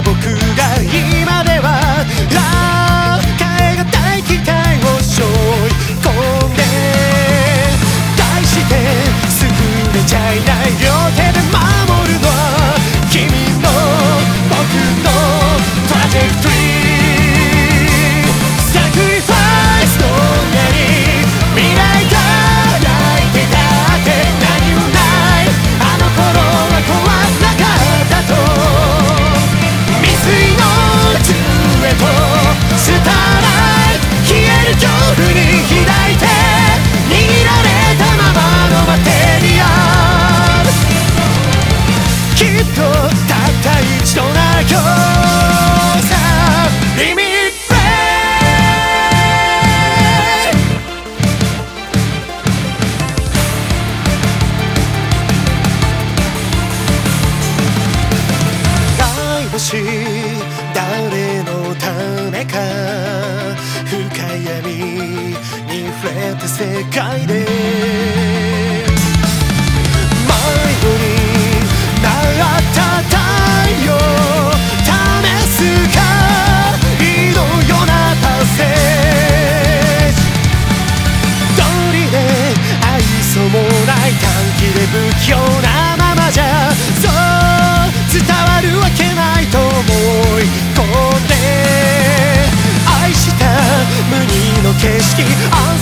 僕が今では変え難い期待を背負い込んで題して優れちゃいない両手で守るのは君の僕のトラジェクトリーサクリファイスの上に未来が泣いてたって何もないあの頃は怖なかったと未遂のジュエットスターライト消える恐怖に開いて握られたままのマテリアルきっとたった一度な今日さリミットもし誰のためか深い闇に触れた世界で迷子になった太陽試す光のようなパッセージ道理で愛想もない短気で不器用なままじゃそう伝わるわけないと思い込んで愛した無二の景色